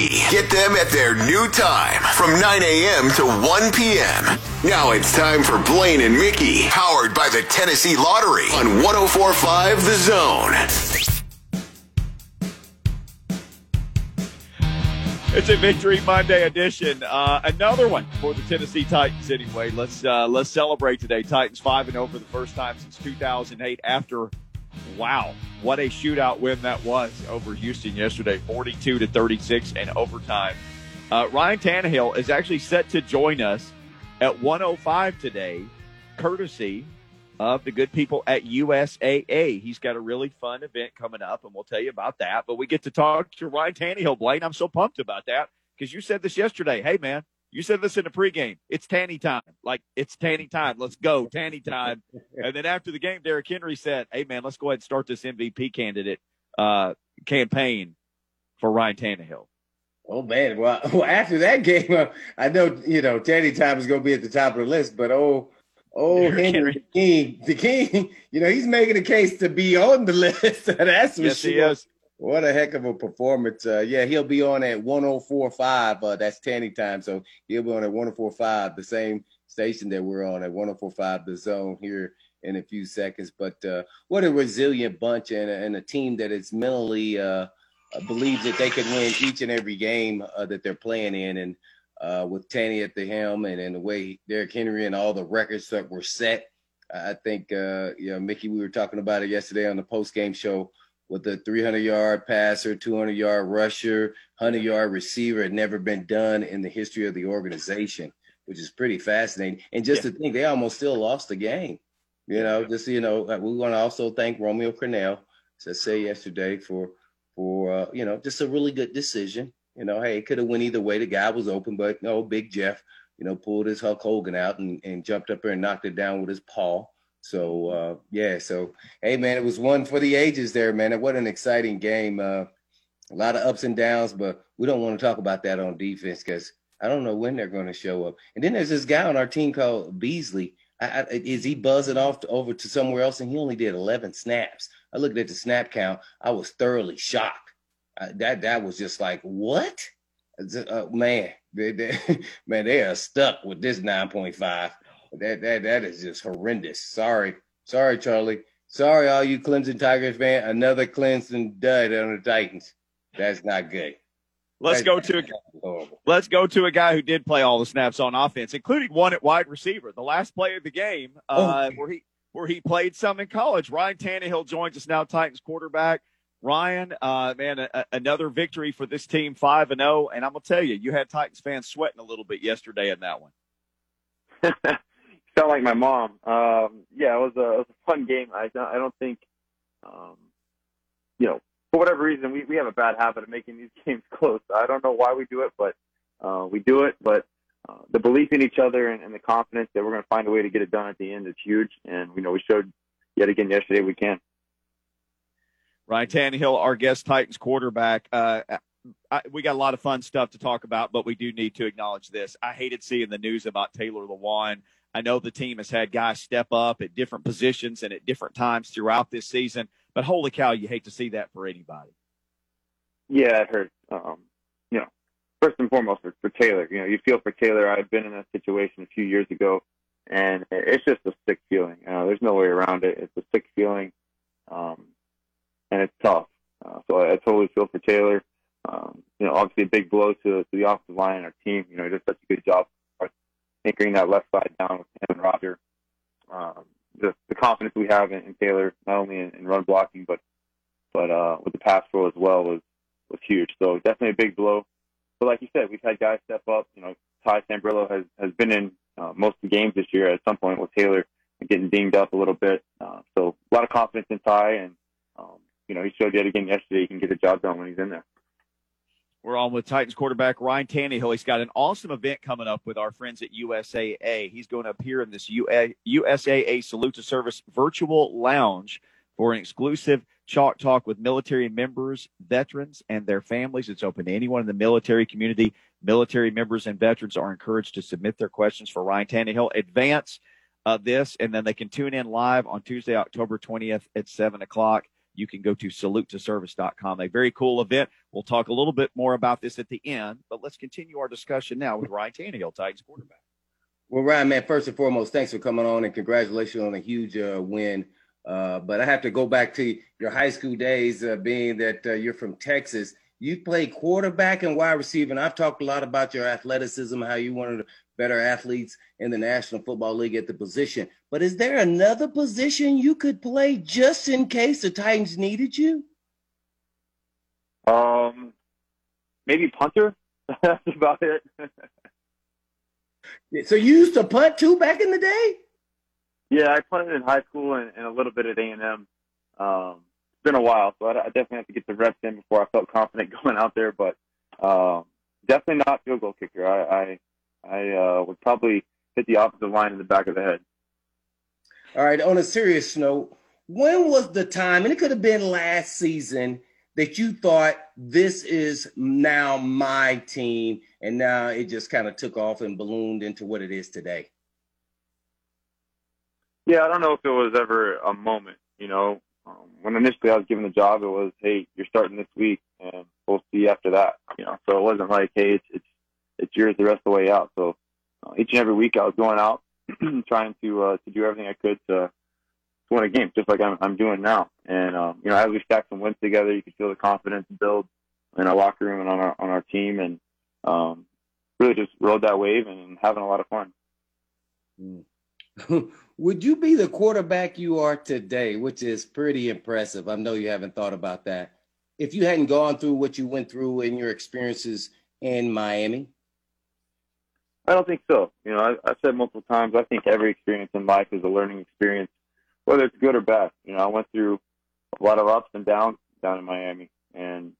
Get them at their new time from 9 a.m. to 1 p.m. Now it's time for Blaine and Mickey, powered by the Tennessee Lottery on 104.5 The Zone. It's a Victory Monday edition. Another one for the Tennessee Titans anyway. Let's celebrate today. Titans 5-0 for the first time since 2008 after, wow, what a shootout win that was over Houston yesterday, 42-36 in overtime. Ryan Tannehill is actually set to join us at 1:05 today, courtesy of the good people at USAA. He's got a really fun event coming up, and we'll tell you about that. But we get to talk to Ryan Tannehill, Blaine. I'm so pumped about that because you said this yesterday. Hey, man, you said this in the pregame. It's Tanny time. Like, it's Tanny time. Let's go, Tanny time. And then after the game, Derrick Henry said, hey, man, let's go ahead and start this MVP candidate campaign for Ryan Tannehill. Oh, man. Well, after that game, I know, Tanny time is going to be at the top of the list, but Henry, the King, he's making a case to be on the list. That's for yes, sure. He is. What a heck of a performance. He'll be on at 104.5. That's Tanny time. So he'll be on at 104.5, the same station that we're on at 104.5, The Zone, here in a few seconds. But what a resilient bunch and a team that is mentally believes that they can win each and every game that they're playing in. And with Tanny at the helm and the way Derrick Henry and all the records that were set, I think, Mickey, we were talking about it yesterday on the post-game show with the 300-yard passer, 200-yard rusher, 100-yard receiver had never been done in the history of the organization, which is pretty fascinating. And just to think, they almost still lost the game. We want to also thank Romeo Crennel, as I said yesterday, for just a really good decision. Hey, it could have went either way. The guy was open, but no, Big Jeff, pulled his Hulk Hogan out and jumped up there and knocked it down with his paw. So, hey, man, it was one for the ages there, man. What an exciting game. A lot of ups and downs, but we don't want to talk about that on defense because I don't know when they're going to show up. And then there's this guy on our team called Beasley. Is he buzzing off over to somewhere else? And he only did 11 snaps. I looked at the snap count. I was thoroughly shocked. That was just like, what? Man, they are stuck with this 9.5. That is just horrendous. Sorry, Charlie. Sorry, all you Clemson Tigers fan. Another Clemson dud on the Titans. That's not good. Let's go to a guy who did play all the snaps on offense, including one at wide receiver. The last play of the game, where he played some in college. Ryan Tannehill joins us now, Titans quarterback. Ryan, another victory for this team, 5-0. And I'm gonna tell you, you had Titans fans sweating a little bit yesterday in that one. Sound like my mom. It was a fun game. I don't think, for whatever reason, we have a bad habit of making these games close. I don't know why we do it, but we do it. But the belief in each other and the confidence that we're going to find a way to get it done at the end is huge. And we showed yet again yesterday we can. Ryan Tannehill, our guest Titans quarterback. We got a lot of fun stuff to talk about, but we do need to acknowledge this. I hated seeing the news about Taylor Lewan. I know the team has had guys step up at different positions and at different times throughout this season, but holy cow, you hate to see that for anybody. Yeah, it hurts. First and foremost for Taylor. You feel for Taylor. I've been in that situation a few years ago, and it's just a sick feeling. There's no way around it. It's a sick feeling, and it's tough. So I totally feel for Taylor. Obviously a big blow to the offensive line and our team. He did such a good job anchoring that left side down with him and Roger. The confidence we have in Taylor, not only in run blocking, but with the pass pro as well was huge. So definitely a big blow. But like you said, we've had guys step up. Ty Sambrello has been in most of the games this year at some point with Taylor getting dinged up a little bit. So a lot of confidence in Ty, and he showed yet again yesterday he can get the job done when he's in there. We're on with Titans quarterback Ryan Tannehill. He's got an awesome event coming up with our friends at USAA. He's going to appear in this USAA Salute to Service virtual lounge for an exclusive Chalk Talk with military members, veterans, and their families. It's open to anyone in the military community. Military members and veterans are encouraged to submit their questions for Ryan Tannehill. Advance this, and then they can tune in live on Tuesday, October 20th at 7 o'clock. you can go to salutetoservice.com. A very cool event. We'll talk a little bit more about this at the end, but let's continue our discussion now with Ryan Tannehill, Titans quarterback. Well, Ryan, man, first and foremost, thanks for coming on and congratulations on a huge win. But I have to go back to your high school days, being that you're from Texas. You played quarterback and wide receiver, and I've talked a lot about your athleticism, how you wanted better athletes in the National Football League at the position. But is there another position you could play just in case the Titans needed you? Maybe punter. That's about it. So you used to punt too back in the day? Yeah, I punted in high school and a little bit at A&M. It's been a while, so I definitely have to get the reps in before I felt confident going out there. But definitely not field goal kicker. I would probably hit the opposite line in the back of the head. All right, on a serious note, when was the time, and it could have been last season, that you thought this is now my team, and now it just kind of took off and ballooned into what it is today? Yeah, I don't know if it was ever a moment, when initially I was given the job, it was, hey, you're starting this week and we'll see after that, so it wasn't like, hey, it's yours the rest of the way out. So each and every week I was going out trying to do everything I could to win a game, just like I'm doing now. And, as we stack some wins together, you can feel the confidence build in our locker room and on our team, and really just rode that wave and having a lot of fun. Would you be the quarterback you are today, which is pretty impressive? I know you haven't thought about that, if you hadn't gone through what you went through in your experiences in Miami? I don't think so. I've said multiple times, I think every experience in life is a learning experience, whether it's good or bad. I went through a lot of ups and downs down in Miami, and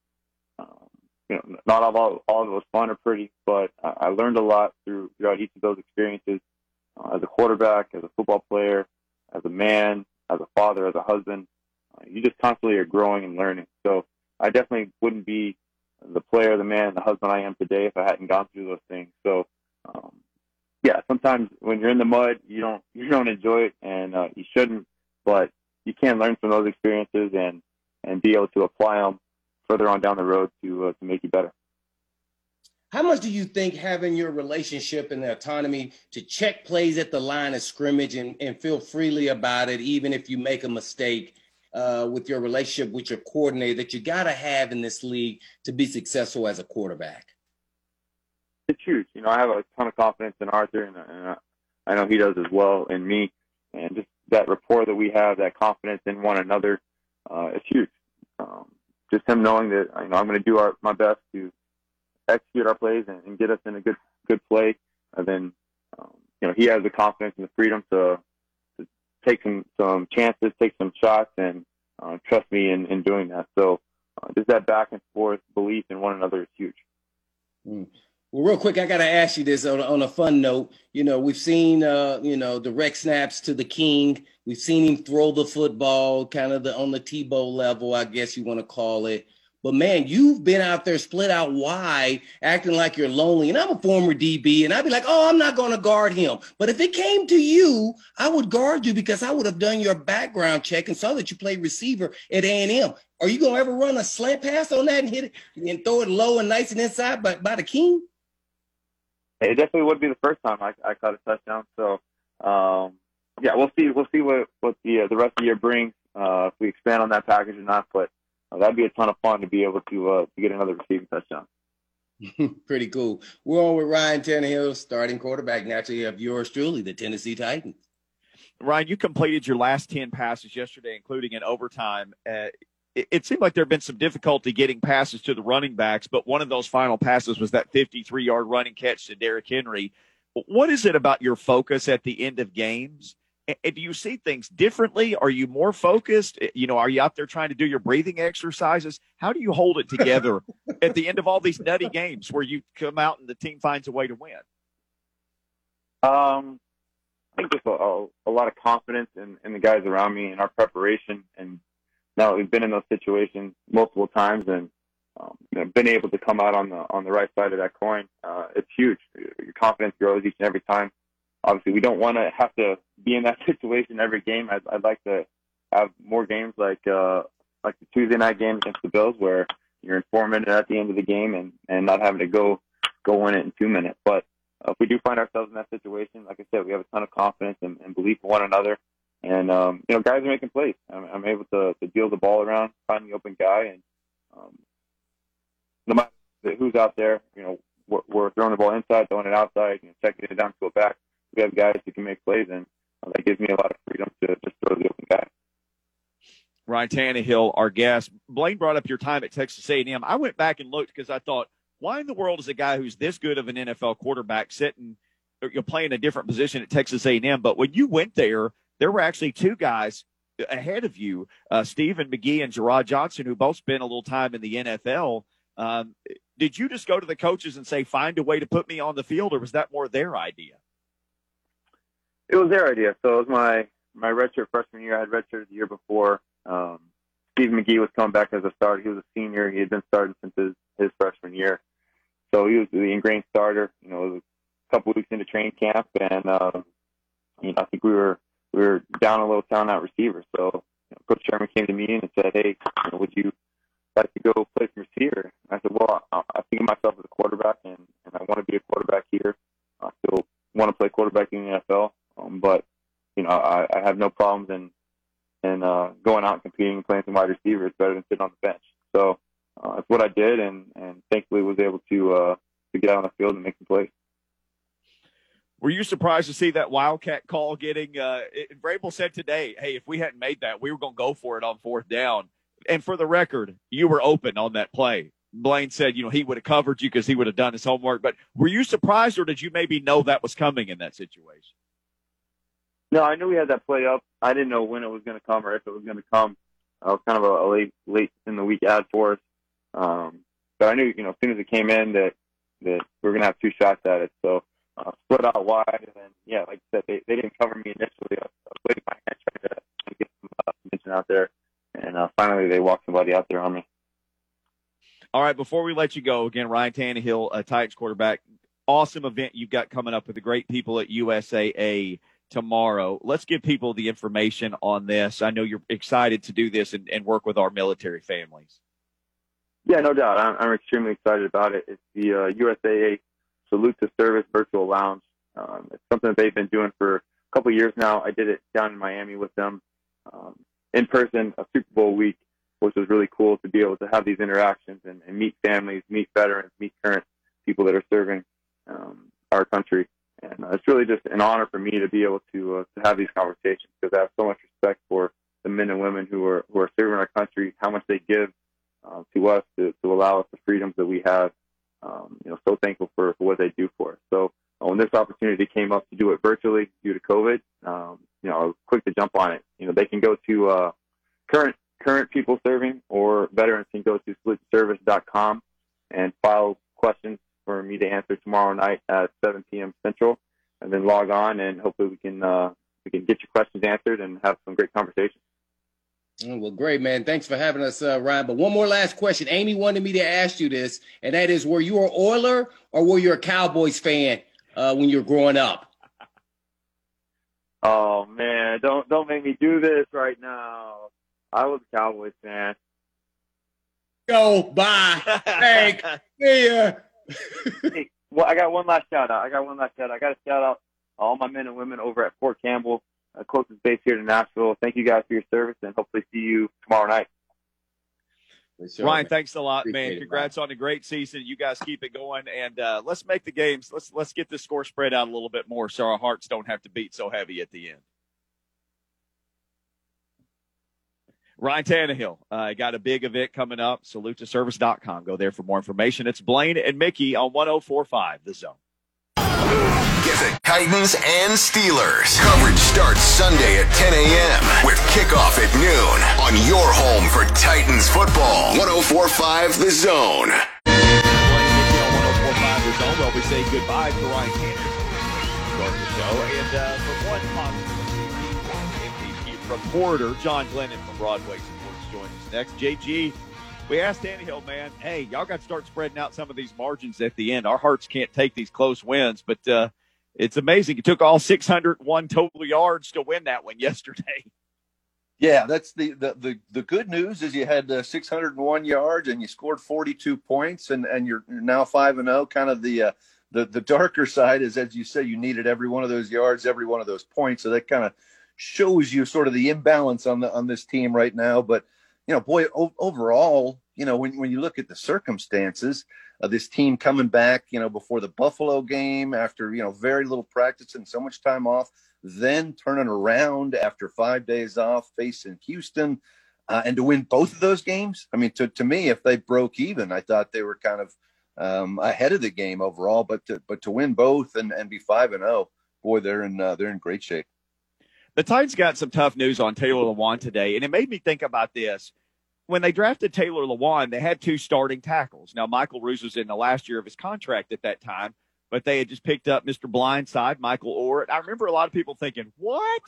not all of it was fun or pretty, but I learned a lot throughout each of those experiences. As a quarterback, as a football player, as a man, as a father, as a husband, you just constantly are growing and learning. So I definitely wouldn't be the player, the man, the husband I am today if I hadn't gone through those things. So sometimes when you're in the mud, you don't enjoy it, and you shouldn't. But you can learn from those experiences and be able to apply them further on down the road to make you better. How much do you think having your relationship and the autonomy to check plays at the line of scrimmage and feel freely about it, even if you make a mistake with your relationship with your coordinator, that you got to have in this league to be successful as a quarterback? It's huge. I have a ton of confidence in Arthur, and I know he does as well in me. And just that rapport that we have, that confidence in one another, it's huge. Just him knowing that I'm going to do my best to execute our plays and get us in a good play. And then, he has the confidence and the freedom to take some chances, take some shots, and trust me in doing that. So just that back and forth belief in one another is huge. Well, real quick, I got to ask you this on a fun note. We've seen, direct snaps to the king. We've seen him throw the football kind of on the Tebow level, I guess you want to call it. But, man, you've been out there split out wide, acting like you're lonely. And I'm a former DB, and I'd be like, oh, I'm not going to guard him. But if it came to you, I would guard you because I would have done your background check and saw that you played receiver at A&M. Are you going to ever run a slant pass on that and hit it and throw it low and nice and inside by the king? It definitely would be the first time I caught a touchdown. So, we'll see. We'll see what the rest of the year brings, if we expand on that package or not. But that'd be a ton of fun to be able to get another receiving touchdown. Pretty cool. We're on with Ryan Tannehill, starting quarterback, naturally, of yours truly, the Tennessee Titans. Ryan, you completed your last 10 passes yesterday, including in overtime. It seemed like there had been some difficulty getting passes to the running backs, but one of those final passes was that 53-yard running catch to Derrick Henry. What is it about your focus at the end of games? And do you see things differently? Are you more focused? Are you out there trying to do your breathing exercises? How do you hold it together at the end of all these nutty games where you come out and the team finds a way to win? I think just a lot of confidence in the guys around me and our preparation. And now we've been in those situations multiple times and been able to come out on the right side of that coin. It's huge. Your confidence grows each and every time. Obviously, we don't want to have to be in that situation every game. I'd like to have more games like like the Tuesday night game against the Bills, where you're in 4 minutes at the end of the game and not having to go win it in 2 minutes. But if we do find ourselves in that situation, like I said, we have a ton of confidence and belief in one another. And, guys are making plays. I'm able to deal the ball around, find the open guy, and no matter who's out there, we're throwing the ball inside, throwing it outside, checking it down to a back. We have guys who can make plays, and that gives me a lot of freedom to just throw the open guy. Ryan Tannehill, our guest. Blaine brought up your time at Texas A&M. I went back and looked because I thought, why in the world is a guy who's this good of an NFL quarterback sitting, playing a different position at Texas A&M? But when you went there were actually two guys ahead of you, Stephen McGee and Gerard Johnson, who both spent a little time in the NFL. Did you just go to the coaches and say, find a way to put me on the field, or was that more their idea? It was their idea. So it was my redshirt freshman year. I had redshirted the year before. Stephen McGee was coming back as a starter. He was a senior. He had been starting since his freshman year. So he was the ingrained starter. It was a couple weeks into training camp, and I think we were down a little town out receiver. So Coach Sherman came to me and said, "Hey, would you like to go play some receiver?" I said, "Well, I think of myself as a quarterback, and I want to be a quarterback here. I still want to play quarterback in the NFL, but I have no problems in going out and competing and playing some wide receiver. It's better than sitting on the bench." So that's what I did, and thankfully was able to get out on the field and make some plays. Were you surprised to see that Wildcat call getting Vrabel said today, hey, if we hadn't made that, we were going to go for it on fourth down. And for the record, you were open on that play. Blaine said, he would have covered you because he would have done his homework. But were you surprised, or did you maybe know that was coming in that situation? No, I knew we had that play up. I didn't know when it was going to come or if it was going to come. It was kind of a late in the week ad for us. But I knew, as soon as it came in that we were going to have two shots at it. So split out wide. And then, yeah, like I said, they didn't cover me initially. I was waving my hand trying to get some attention out there. And finally they walked somebody out there on me. All right, before we let you go, again, Ryan Tannehill, Titans quarterback, awesome event you've got coming up with the great people at USAA tomorrow. Let's give people the information on this. I know you're excited to do this and work with our military families. Yeah, no doubt. I'm extremely excited about it. It's the USAA Salute to Service Virtual Lounge. It's something that they've been doing for a couple of years now. I did it down in Miami with them in person, a Super Bowl week, which was really cool to be able to have these interactions and meet families, meet veterans, meet current people that are serving our country. And it's really just an honor for me to be able to have these conversations, because I have so much respect for the men and women who are serving our country, how much they give to us to allow us the freedoms that we have. So thankful for what they do for us. So when this opportunity came up to do it virtually due to COVID, I was quick to jump on it. They can go to current people serving, or veterans can go to saluteservice.com and file questions for me to answer tomorrow night at 7 p.m. Central, and then log on, and hopefully we can get your questions answered and have some great conversations. Well, great, man. Thanks for having us, Ryan. But one more last question. Amy wanted me to ask you this, and that is, were you an Oiler or were you a Cowboys fan when you were growing up? Oh, man, don't make me do this right now. I was a Cowboys fan. Go, bye. Thanks. See ya. Hey, well, I got one last shout out. I got to shout out all my men and women over at Fort Campbell, closest base here to Nashville. Thank you guys for your service, and hopefully see you tomorrow night. Sure, Ryan, thanks a lot, man. Congrats on a great season. You guys keep it going, and let's make the games. Let's get the score spread out a little bit more, so our hearts don't have to beat so heavy at the end. Ryan Tannehill got a big event coming up. SaluteToService.com. Go there for more information. It's Blaine and Mickey on 104.5 The Zone. Get the Titans and Steelers. Coverage starts Sunday at 10 a.m. with kickoff at noon on your home for Titans football. 104.5 The Zone. Blaine and Mickey on 104.5 The Zone. Well, we say goodbye to Ryan Tannehill. Start the show. And for one positive reporter, John Glennon from Broadway Sports joins us next. JG, we asked Tannehill, man, hey, y'all got to start spreading out some of these margins at the end. Our hearts can't take these close wins, but it's amazing. It took all 601 total yards to win that one yesterday. Yeah, that's the good news is you had 601 yards and you scored 42 points and you're now 5-0. Kind of the darker side is, as you say, you needed every one of those yards, every one of those points. So that kind of shows you sort of the imbalance on this team right now. But boy, overall, when you look at the circumstances of this team coming back, before the Buffalo game, after very little practice and so much time off, then turning around after 5 days off, facing Houston, and to win both of those games. I mean, to me, if they broke even, I thought they were kind of ahead of the game overall. But to win both and be 5-0, boy, they're in great shape. The Titans got some tough news on Taylor Lewan today, and it made me think about this. When they drafted Taylor Lewan, they had 2 starting tackles. Now, Michael Roos was in the last year of his contract at that time, but they had just picked up Mr. Blindside, Michael Orr. I remember a lot of people thinking, what?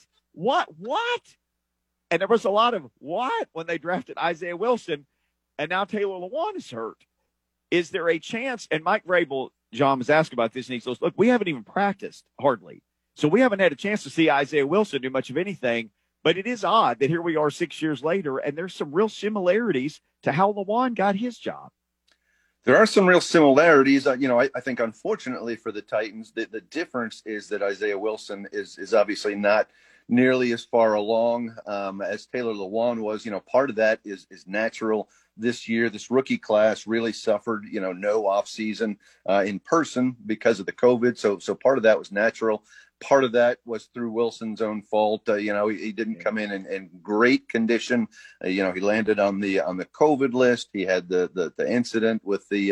And there was a lot of what when they drafted Isaiah Wilson, and now Taylor Lewan is hurt. Is there a chance? And Mike Vrabel, John, was asked about this, and he says, look, we haven't even practiced hardly. So we haven't had a chance to see Isaiah Wilson do much of anything. But it is odd that here we are 6 years later, and there's some real similarities to how Lewan got his job. There are some real similarities. I think, unfortunately for the Titans, the difference is that Isaiah Wilson is obviously not nearly as far along as Taylor Lewan was. Part of that is natural. This year, this rookie class really suffered, no offseason in person because of the COVID. So part of that was natural. Part of that was through Wilson's own fault. He didn't come in great condition. He landed on the COVID list. He had the incident with the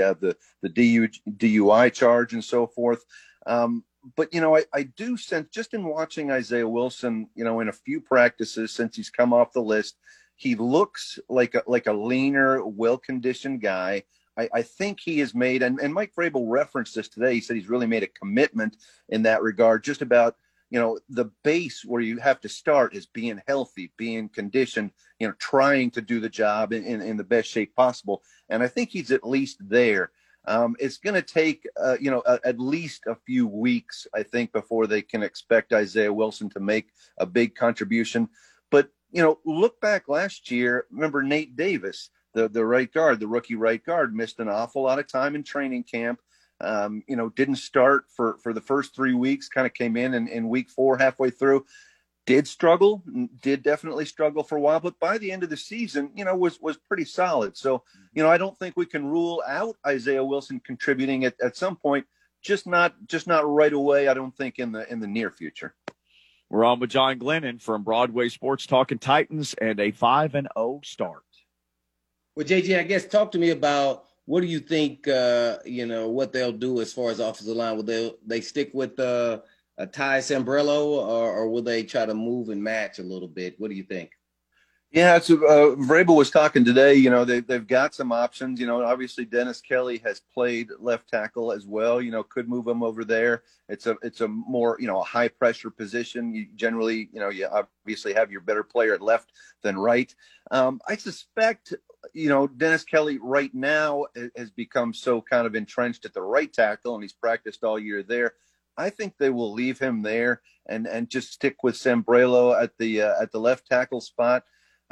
DUI charge and so forth. But I do sense, just in watching Isaiah Wilson, in a few practices since he's come off the list, he looks like a leaner, well-conditioned guy. I think he has made, and Mike Vrabel referenced this today, he said he's really made a commitment in that regard, just about, the base where you have to start is being healthy, being conditioned, trying to do the job in the best shape possible. And I think he's at least there. It's going to take, at least a few weeks, I think, before they can expect Isaiah Wilson to make a big contribution. But, look back last year, remember Nate Davis, the right guard, the rookie right guard, missed an awful lot of time in training camp. Didn't start for the first 3 weeks, kind of came in week 4, halfway through, did definitely struggle for a while, but by the end of the season, was pretty solid. So, I don't think we can rule out Isaiah Wilson contributing at some point, just not right away. I don't think in the near future. We're on with John Glennon from Broadway Sports, talking Titans and a 5-0 start. Well, JJ, I guess talk to me about what do you think, what they'll do as far as offensive line. Will they stick with a Ty Sambrailo, or will they try to move and match a little bit? What do you think? Yeah, so Vrabel was talking today. They've got some options. Obviously Dennis Kelly has played left tackle as well. Could move him over there. It's a more a high pressure position. You generally you obviously have your better player at left than right. I suspect Dennis Kelly right now has become so kind of entrenched at the right tackle, and he's practiced all year there. I think they will leave him there and just stick with Sambrailo at the left tackle spot.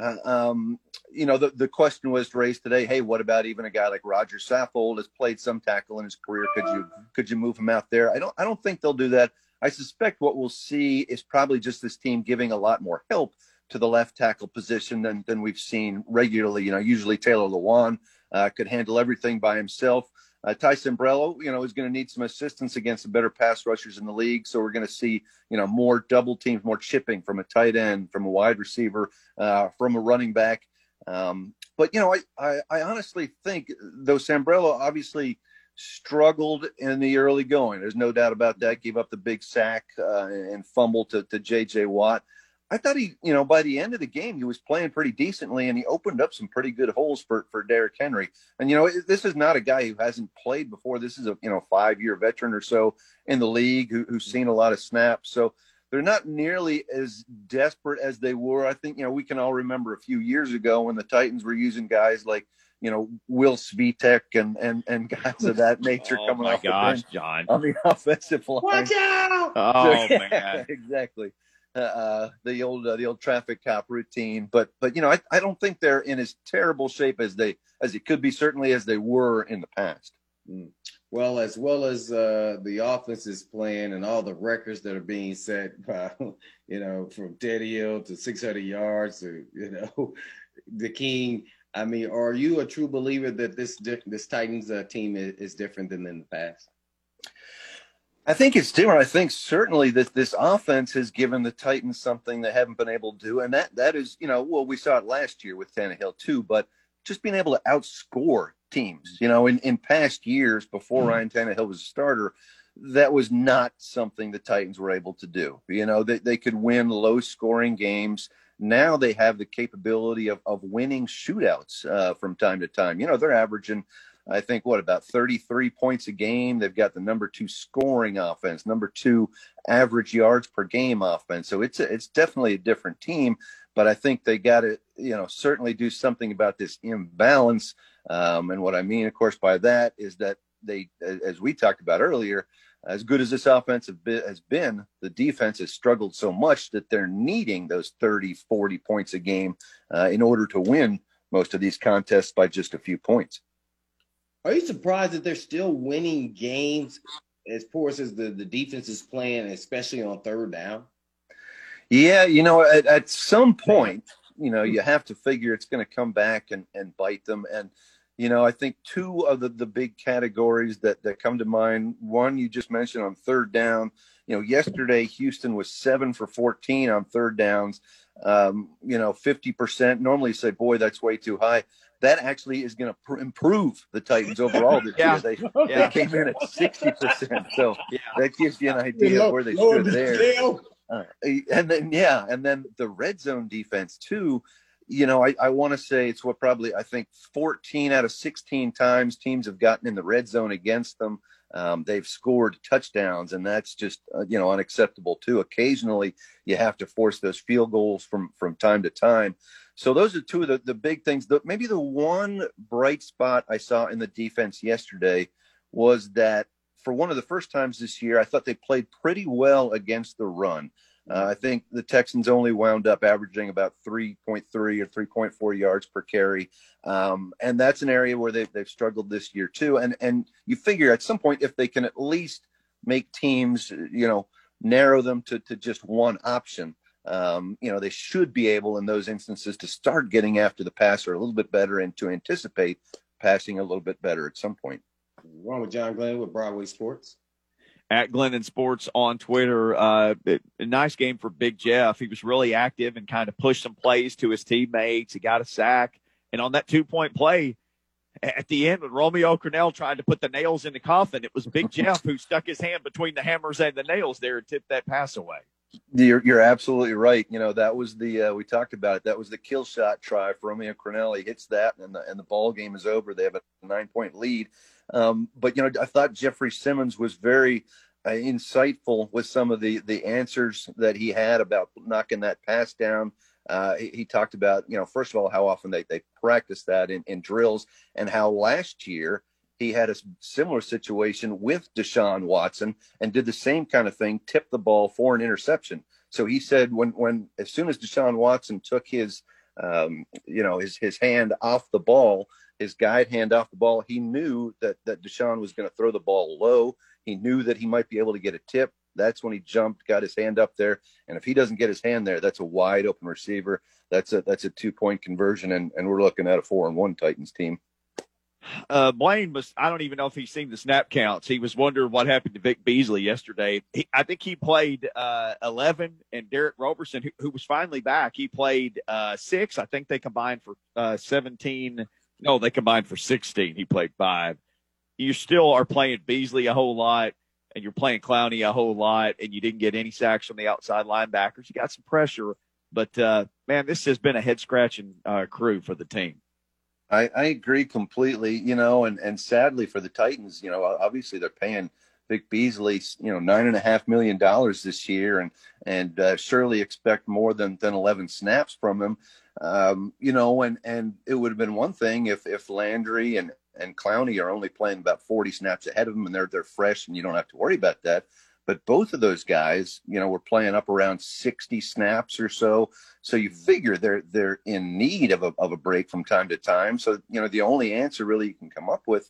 The question was raised today, hey, what about even a guy like Roger Saffold has played some tackle in his career? Could you move him out there? I don't think they'll do that. I suspect what we'll see is probably just this team giving a lot more help to the left tackle position than we've seen regularly. Usually Taylor Lewan could handle everything by himself. Ty Sambrailo, is going to need some assistance against the better pass rushers in the league. So we're going to see, more double teams, more chipping from a tight end, from a wide receiver, from a running back. But I honestly think, though Sambrailo obviously struggled in the early going, there's no doubt about that, gave up the big sack and fumble to J.J. Watt. I thought he, by the end of the game, he was playing pretty decently, and he opened up some pretty good holes for Derrick Henry. And, this is not a guy who hasn't played before. This is a, 5-year veteran or so in the league who's seen a lot of snaps. So they're not nearly as desperate as they were. I think, we can all remember a few years ago when the Titans were using guys like, Will Svitek and guys of that nature coming off the bench John. on the offensive line. Watch out! Oh, man. Exactly. the old traffic cop routine. But I don't think they're in as terrible shape as it could be, certainly as they were in the past. Well as the offense is playing and all the records that are being set by, from Teddy Hill to 600 yards to, the King. I mean, are you a true believer that this Titans team is different than in the past? I think it's different. I think certainly that this offense has given the Titans something they haven't been able to do. And that is, we saw it last year with Tannehill too, but just being able to outscore teams, in past years before Ryan Tannehill was a starter, that was not something the Titans were able to do. They could win low scoring games. Now they have the capability of winning shootouts from time to time. They're averaging, I think, about 33 points a game. They've got the number 2 scoring offense, number 2 average yards per game offense. So it's definitely a different team. But I think they got to, certainly do something about this imbalance. And what I mean, of course, by that is that they, as we talked about earlier, as good as this offense has been, the defense has struggled so much that they're needing those 30, 40 points a game in order to win most of these contests by just a few points. Are you surprised that they're still winning games as poor as the defense is playing, especially on third down? Yeah, at some point, you have to figure it's going to come back and bite them. And, I think 2 of the big categories that come to mind, one you just mentioned on third down. Yesterday, Houston was 7 for 14 on third downs, 50%. Normally you say, boy, that's way too high. That actually is going to improve the Titans overall this year. They came in at 60%. So that gives you an idea of where they stood there. And then the red zone defense too. I want to say it's I think 14 out of 16 times teams have gotten in the red zone against them. They've scored touchdowns, and that's just, unacceptable too. Occasionally you have to force those field goals from time to time. So those are 2 of the big things. Maybe the one bright spot I saw in the defense yesterday was that for one of the first times this year, I thought they played pretty well against the run. I think the Texans only wound up averaging about 3.3 or 3.4 yards per carry. And that's an area where they've struggled this year too. And you figure at some point, if they can at least make teams, narrow them to just one option, they should be able in those instances to start getting after the passer a little bit better and to anticipate passing a little bit better at some point. Wrong with John Glenn with Broadway Sports. At Glennon Sports on Twitter. A nice game for Big Jeff. He was really active and kind of pushed some plays to his teammates. He got a sack. And on that 2-point play at the end, when Romeo Crennel tried to put the nails in the coffin, it was Big Jeff who stuck his hand between the hammers and the nails there and tipped that pass away. You're absolutely right. That was we talked about it. That was the kill shot try for Romeo Crennel. He hits that and the ball game is over. They have a 9-point lead. But I thought Jeffrey Simmons was very insightful with some of the answers that he had about knocking that pass down. He talked about, first of all, how often they practice that in drills, and how last year he had a similar situation with Deshaun Watson and did the same kind of thing, tipped the ball for an interception. So he said when as soon as Deshaun Watson took his hand off the ball, his guide hand off the ball, he knew that Deshaun was going to throw the ball low. He knew that he might be able to get a tip. That's when he jumped, got his hand up there. And if he doesn't get his hand there, that's a wide open receiver. That's a 2-point conversion. And we're looking at a 4-1 Titans team. Blaine I don't even know if he's seen the snap counts. He was wondering what happened to Vic Beasley yesterday. I think he played 11, and Derek Roberson, who was finally back, he played 6. I think they combined for 17. No, they combined for 16. He played 5. You still are playing Beasley a whole lot, and you're playing Clowney a whole lot, and you didn't get any sacks from the outside linebackers. You got some pressure, but man, this has been a head-scratching crew for the team. I agree completely, and sadly for the Titans, obviously they're paying Vic Beasley, $9.5 million this year, and surely expect more than 11 snaps from him. And it would have been one thing if Landry and Clowney are only playing about 40 snaps ahead of him and they're fresh and you don't have to worry about that. but both of those guys, were playing up around 60 snaps or so. So you figure they're in need of a break from time to time. So, the only answer really you can come up with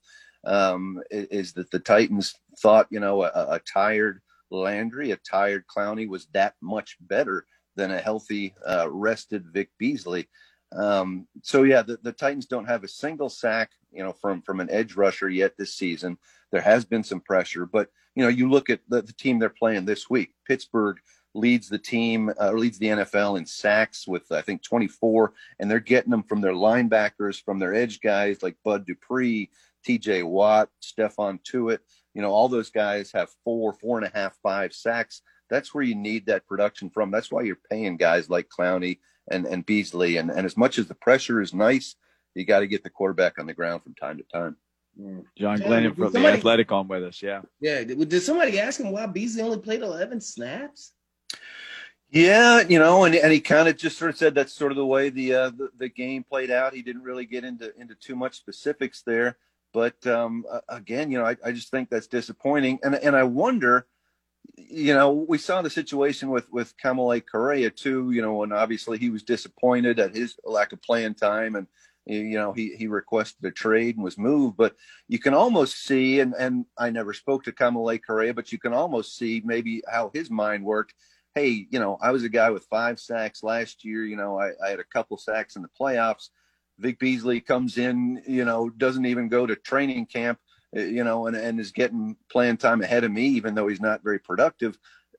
is that the Titans thought, a tired Landry, a tired Clowney was that much better than a healthy, rested Vic Beasley. So yeah, the Titans don't have a single sack, from an edge rusher yet this season. There has been some pressure, but you look at the team they're playing this week. Pittsburgh leads the NFL in sacks with, I think, 24, and they're getting them from their linebackers, from their edge guys like Bud Dupree, TJ Watt, Stephon Tuitt. All those guys have 4.5, 5 sacks. That's where you need that production from. That's why you're paying guys like Clowney and Beasley. And as much as the pressure is nice, you got to get the quarterback on the ground from time to time. John Glennon from The Athletic on with us. Yeah. Yeah. Did somebody ask him why Beasley only played 11 snaps? Yeah, and he kind of just sort of said that's sort of the way the game played out. He didn't really get into too much specifics there. But again, I just think that's disappointing. And I wonder, we saw the situation with Kamalei Correa too, and obviously he was disappointed at his lack of playing time, and he requested a trade and was moved. But you can almost see, and I never spoke to Kamalei Correa, but you can almost see maybe how his mind worked. Hey, I was a guy with 5 sacks last year. I had a couple sacks in the playoffs. Vic Beasley comes in, doesn't even go to training camp, and is getting playing time ahead of me, even though he's not very productive.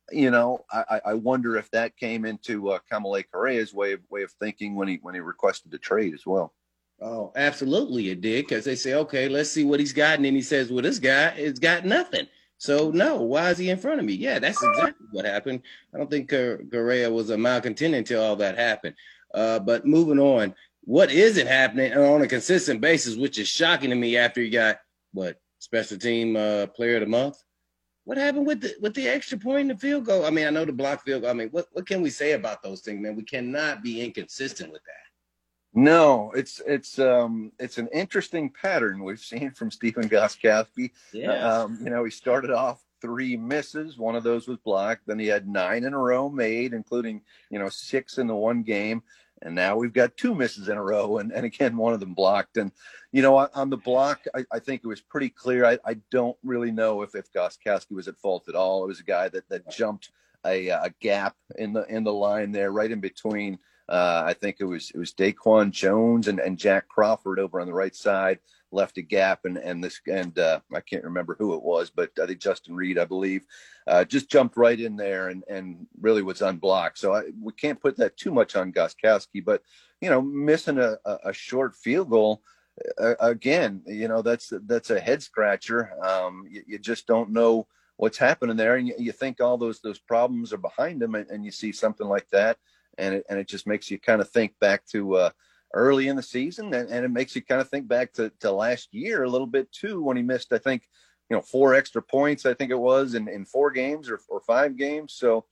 I wonder if that came into Kamalei Correa's way of thinking when he requested a trade as well. Oh, absolutely it did, because they say, okay, let's see what he's got. And then he says, well, this guy has got nothing. So, no, why is he in front of me? Yeah, that's exactly what happened. I don't think Correa was a malcontent until all that happened. But moving on, what isn't happening on a consistent basis, which is shocking to me after he got, special team player of the month? What happened with the extra point in the field goal? I mean, I know the block field goal. I mean, what can we say about those things, man? We cannot be inconsistent with that. No, it's an interesting pattern we've seen from Stephen Gostkowski. Yeah. He started off 3 misses. One of those was blocked. Then he had 9 in a row made, including, 6 in the one game. And now we've got 2 misses in a row. And again, one of them blocked. And, on the block, I think it was pretty clear. I don't really know if Gostkowski was at fault at all. It was a guy that jumped a gap in the line there, right in between. I think it was Daquan Jones and Jack Crawford over on the right side, left a gap, and I can't remember who it was, but I think Justin Reed, I believe, just jumped right in there and really was unblocked. So we can't put that too much on Gostkowski, but missing a short field goal again, that's a head scratcher. You just don't know what's happening there, and you think all those problems are behind him, and you see something like that. And it just makes you kind of think back to early in the season, and it makes you kind of think back to last year a little bit too, when he missed, I think, 4 extra points, I think it was in 4 games or 5 games. So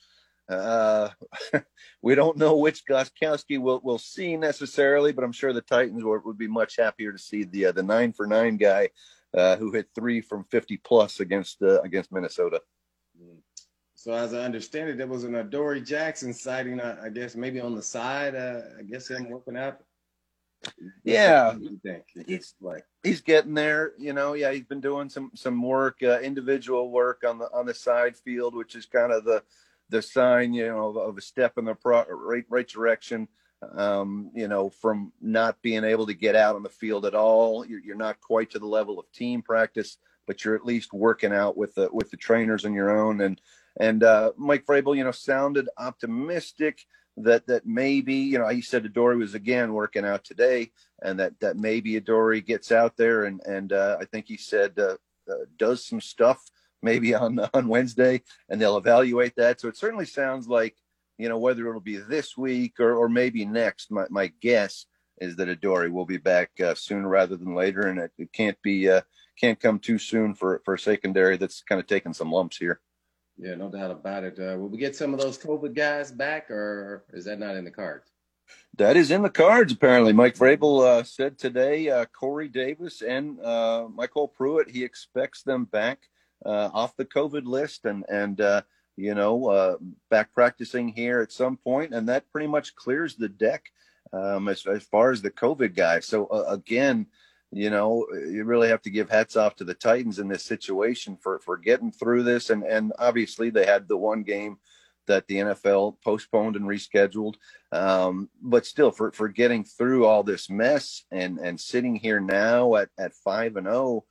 we don't know which Gostkowski we'll see necessarily, but I'm sure the Titans would be mumuch happier to see the 9-for-9 guy who hit 3 from 50 plus against Minnesota. So as I understand it, there was an Adoree Jackson sighting, I guess, maybe on the side. I guess him working out. Yeah, what do you think? He's getting there. Yeah, he's been doing some work, individual work on the side field, which is kind of the sign, of a step in the right direction. From not being able to get out on the field at all, you're not quite to the level of team practice, but you're at least working out with the trainers on your own. And Mike Vrabel, sounded optimistic that maybe, he said Adoree was again working out today, and that maybe Adoree gets out there and I think he said does some stuff maybe on Wednesday, and they'll evaluate that. So it certainly sounds like, whether it'll be this week or maybe next, my guess is that Adoree will be back sooner rather than later, and it can't come too soon for a secondary that's kind of taking some lumps here. Yeah, no doubt about it. Will we get some of those COVID guys back, or is that not in the cards? That is in the cards, apparently. Mike Vrabel said today, Corey Davis and Michael Pruitt, he expects them back off the COVID list and back practicing here at some point, and that pretty much clears the deck as far as the COVID guys. So again, you really have to give hats off to the Titans in this situation for getting through this. And obviously they had the one game that the NFL postponed and rescheduled. But still for getting through all this mess and sitting here now at 5-0,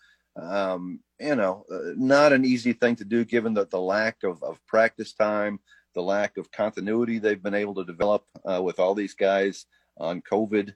not an easy thing to do given the lack of practice time, the lack of continuity they've been able to develop with all these guys on COVID.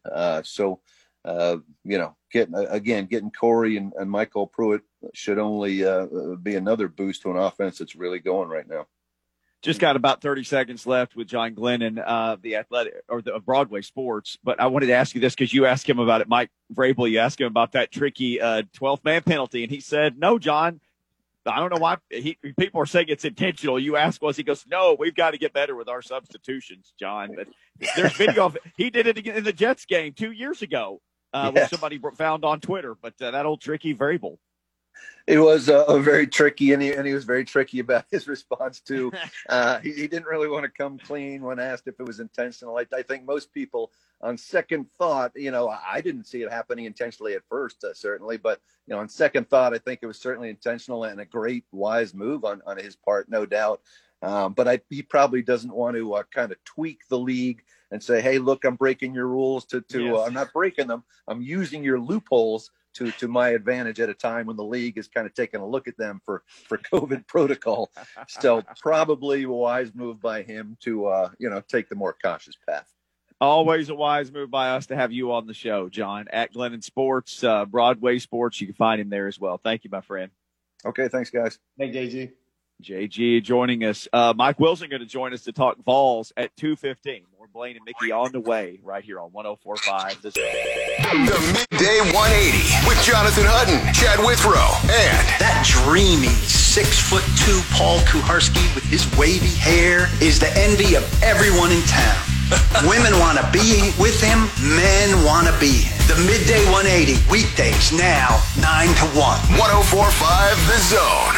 Getting Corey and Michael Pruitt should only be another boost to an offense that's really going right now. Just got about 30 seconds left with John Glennon, the Athletic or the Broadway Sports. But I wanted to ask you this because you asked him about it, Mike Vrabel. You asked him about that tricky 12th man penalty, and he said, "No, John, I don't know why people are saying it's intentional." You asked was he goes, "No, we've got to get better with our substitutions, John." But there's video of it. He did it in the Jets game 2 years ago, which somebody found on Twitter. But that old tricky Vrabel. It was a very tricky, and he was very tricky about his response to. He didn't really want to come clean when asked if it was intentional. I think most people, on second thought, I didn't see it happening intentionally at first, certainly, but on second thought, I think it was certainly intentional and a great, wise move on his part, no doubt. But he probably doesn't want to kind of tweak the league and say, "Hey, look, I'm breaking your rules." Yes. I'm not breaking them. I'm using your loopholes to my advantage at a time when the league is kind of taking a look at them for COVID protocol. So probably a wise move by him to take the more cautious path. Always a wise move by us to have you on the show, John, at Glennon Sports, Broadway Sports. You can find him there as well. Thank you, my friend. Okay, thanks, guys. Thanks, JG. JG joining us. Mike Wilson going to join us to talk Vols at 2:15. More Blaine and Mickey on the way right here on 104.5. The Midday 180 with Jonathan Hutton, Chad Withrow, and that dreamy 6'2" Paul Kuharsky with his wavy hair is the envy of everyone in town. Women want to be with him. Men want to be him. The Midday 180 weekdays now 9 to 1. 104.5 The Zone.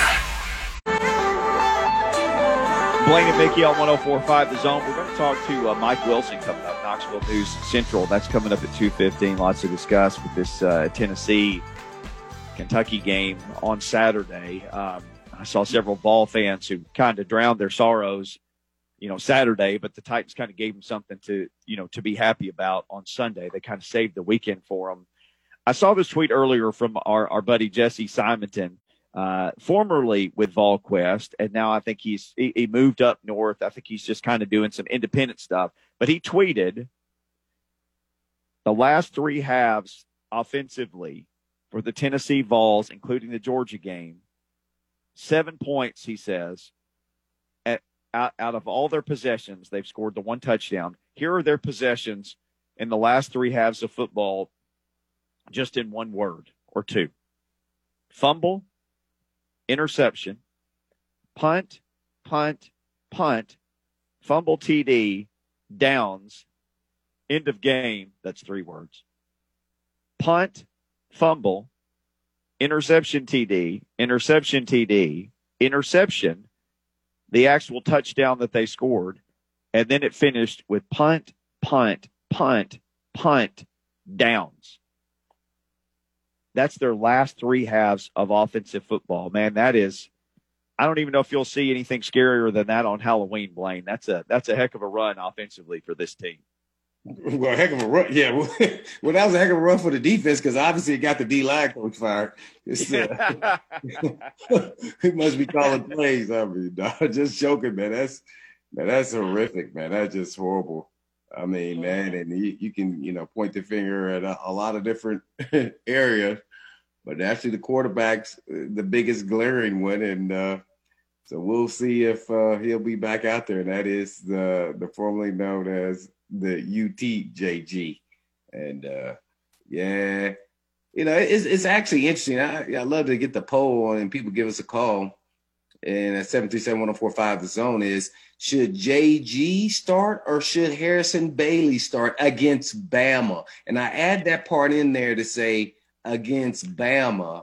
Blaine and Mickey on 104.5 The Zone. We're going to talk to Mike Wilson coming up, Knoxville News Central. That's coming up at 2:15. Lots to discuss with this Tennessee-Kentucky game on Saturday. I saw several Vol fans who kind of drowned their sorrows, Saturday, but the Titans kind of gave them something to be happy about on Sunday. They kind of saved the weekend for them. I saw this tweet earlier from our buddy Jesse Simonton, formerly with VolQuest, and now I think he moved up north. I think he's just kind of doing some independent stuff. But he tweeted the last three halves offensively for the Tennessee Vols, including the Georgia game, 7 points, he says. Out of all their possessions, they've scored the one touchdown. Here are their possessions in the last three halves of football, just in one word or two: fumble, interception, punt, punt, punt, fumble, TD, downs, end of game. That's 3 words. Punt, fumble, interception, TD, interception, TD, interception, the actual touchdown that they scored, and then it finished with punt, punt, punt, punt, downs. That's their last three halves of offensive football. Man, that is, I don't even know if you'll see anything scarier than that on Halloween, Blaine. That's a heck of a run offensively for this team. Well, a heck of a run. Yeah. Well, that was a heck of a run for the defense because obviously it got the D-line coach fired. He must be calling plays. I mean, just joking, man. That's horrific, man. That's just horrible. I mean, man, and you can, point the finger at a lot of different areas, but actually the quarterback's the biggest glaring one. And so we'll see if he'll be back out there. And that is the formerly known as the UTJG. And it's actually interesting. I love to get the poll on and people give us a call. And at 737-1045, the zone is, should JG start or should Harrison Bailey start against Bama? And I add that part in there to say against Bama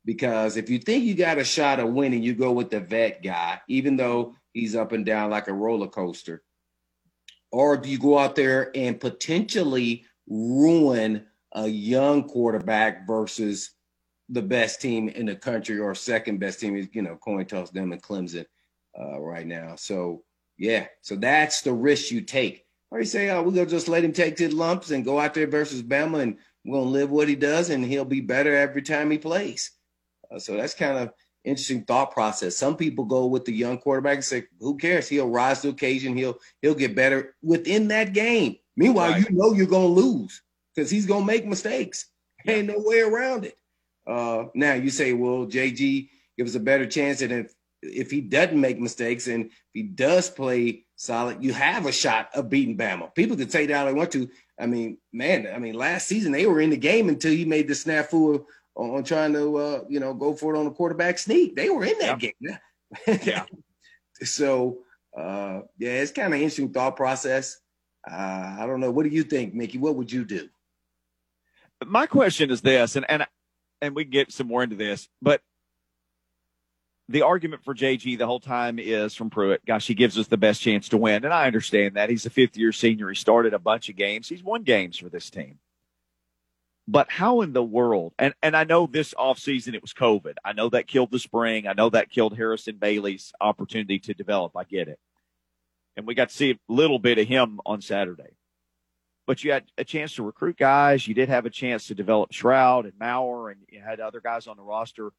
because if you think you got a shot of winning, you go with the vet guy, even though he's up and down like a roller coaster. Or do you go out there and potentially ruin a young quarterback versus the best team in the country or second best team? You know, coin toss them and Clemson right now. So, yeah, so that's the risk you take. Or you say, oh, we're going to just let him take the lumps and go out there versus Bama, and we're going to live what he does, and he'll be better every time he plays. So that's kind of interesting thought process. Some people go with the young quarterback and say, who cares? He'll rise to occasion. He'll get better within that game. Meanwhile, right, you know you're going to lose because he's going to make mistakes. Ain't no way around it. Now you say, well, JG gives a better chance that if he doesn't make mistakes and if he does play solid, you have a shot of beating Bama. People can say that all they want to. I mean, last season they were in the game until he made the snafu on trying to, go for it on the quarterback sneak. They were in that game. Yeah. So, it's kind of interesting thought process. I don't know. What do you think, Mickey? What would you do? My question is this, and we can get some more into this, but the argument for JG the whole time is from Pruitt, gosh, he gives us the best chance to win. And I understand that. He's a fifth-year senior. He started a bunch of games. He's won games for this team. But how in the world, and I know this offseason it was COVID. I know that killed the spring. I know that killed Harrison Bailey's opportunity to develop. I get it. And we got to see a little bit of him on Saturday. But you had a chance to recruit guys. You did have a chance to develop Shroud and Maurer, and you had other guys on the roster.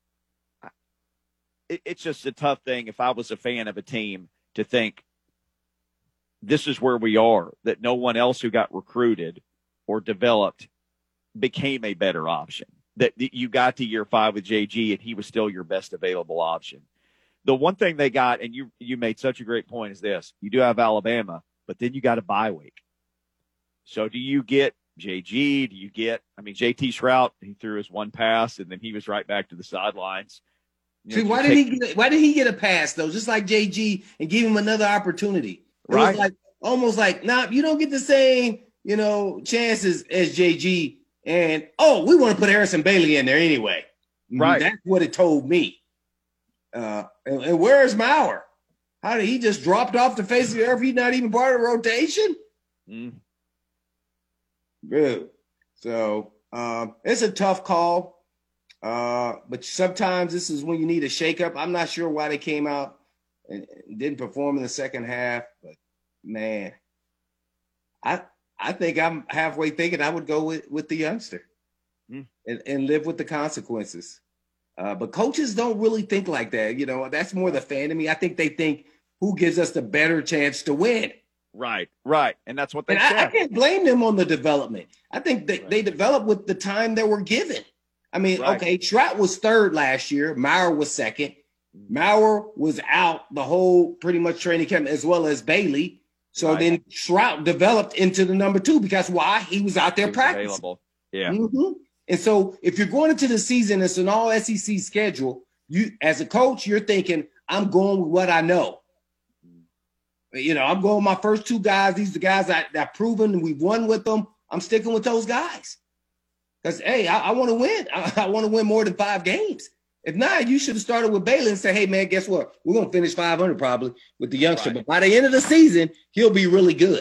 It's just a tough thing if I was a fan of a team to think this is where we are, that no one else who got recruited or developed became a better option, that you got to year 5 with JG and he was still your best available option. The one thing they got, and you made such a great point, is this. You do have Alabama, but then you got a bye week. So do you get JG? Do you get, JT Shrout, he threw his one pass and then he was right back to the sidelines. See, why did he get a pass though? Just like JG, and give him another opportunity. It was like almost like, you don't get the same, chances as JG. And we want to put Harrison Bailey in there anyway. Right. That's what it told me. And where's Maurer? How did he just dropped off the face of the earth? He's not even part of the rotation. Good. So it's a tough call. But sometimes this is when you need a shakeup. I'm not sure why they came out and didn't perform in the second half, but man, I think I'm halfway thinking I would go with the youngster and live with the consequences. But coaches don't really think like that. That's more the fan to me. I think they think who gives us the better chance to win. Right. And that's what they said. I can't blame them on the development. I think they developed with the time they were given. Okay, Trout was third last year. Maurer was second. Maurer was out the whole pretty much training camp as well as Bailey. So then Trout developed into the number 2 because why? He was out there practicing. Available. Yeah. Mm-hmm. And so if you're going into the season, it's an all SEC schedule. You, as a coach, you're thinking, I'm going with what I know. I'm going with my first 2 guys. These are the guys that proven and we've won with them. I'm sticking with those guys. Because, hey, I want to win. I want to win more than 5 games. If not, you should have started with Bailey and said, hey, man, guess what? We're going to finish 500 probably with the youngster. But by the end of the season, he'll be really good.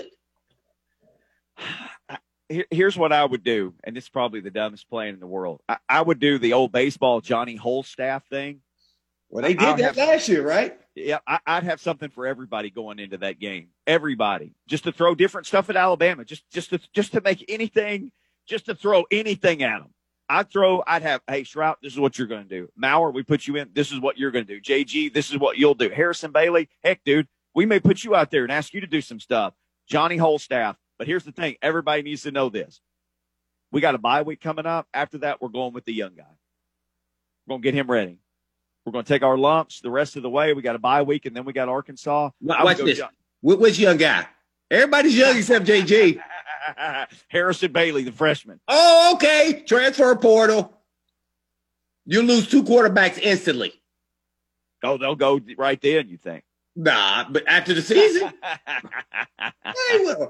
Here's what I would do, and it's probably the dumbest plan in the world. I would do the old baseball Johnny Holstaff thing. Well, they did that last year, right? Yeah, I'd have something for everybody going into that game. Everybody. Just to throw different stuff at Alabama. Just to make anything – just to throw anything at them. I'd have, hey, Shrout, this is what you're going to do. Maurer, we put you in. This is what you're going to do. JG, this is what you'll do. Harrison Bailey, heck, dude, we may put you out there and ask you to do some stuff. Johnny Holstaff. But here's the thing. Everybody needs to know this. We got a bye week coming up. After that, we're going with the young guy. We're going to get him ready. We're going to take our lumps the rest of the way. We got a bye week, and then we got Arkansas. Watch this. Which young guy? Everybody's young except JG. Harrison Bailey, the freshman. Oh, okay. Transfer portal. You lose 2 quarterbacks instantly. Oh, they'll go right then, you think? Nah, but after the season, they will.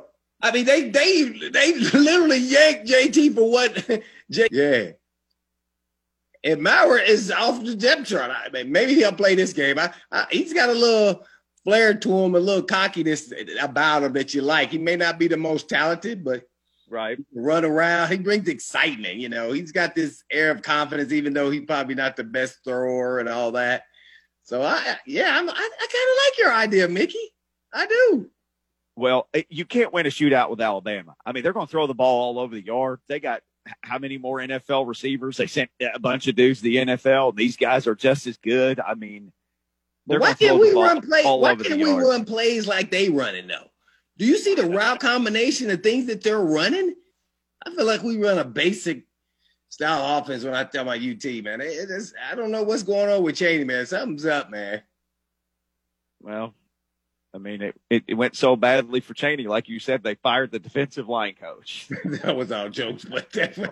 They literally yanked JT for what? Yeah. And Maurer is off the depth chart. I mean, maybe he'll play this game. He's got a little flair to him, a little cockiness about him that you like. He may not be the most talented, but right, run around. He brings excitement. You know, he's got this air of confidence, even though he's probably not the best thrower and all that. So I kind of like your idea, Mickey. I do. Well, you can't win a shootout with Alabama. I mean, they're going to throw the ball all over the yard. They got how many more NFL receivers? They sent a bunch of dudes to the NFL. These guys are just as good. I mean, but why can't we run plays? Why can't we run plays like they running though? Do you see the route combination of things that they're running? I feel like we run a basic style offense when I tell my UT, man. I don't know what's going on with Chaney, man. Something's up, man. Well, I mean, it went so badly for Chaney. Like you said, they fired the defensive line coach. That was all jokes, but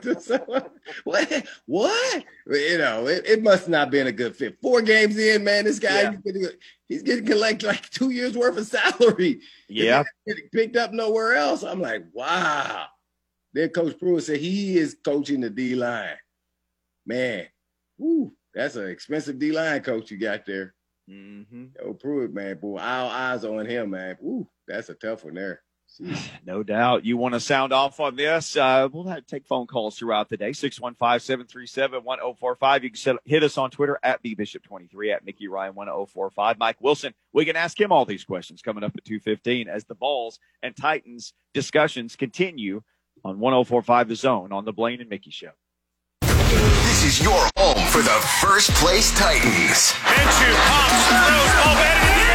what? You know, it must not been a good fit. 4 games in, man, this guy, he's getting collect like 2 years worth of salary. Yeah. Picked up nowhere else. I'm like, wow. Then Coach Pruitt said he is coaching the D-line. Man, that's an expensive D-line coach you got there. Mm-hmm. Oh, Pruitt, man, boy, our eyes on him, man. That's a tough one there. Jeez. No doubt. You want to sound off on this? We'll have to take phone calls throughout the day. 615-737-1045. You can hit us on Twitter at BBishop23, at Mickey Ryan 1045. Mike Wilson, we can ask him all these questions coming up at 2:15 as the Vols and Titans discussions continue on 1045 The Zone on the Blaine and Mickey Show. This is your home for the first place Titans. Minshew pops, throws, ball batted in the air.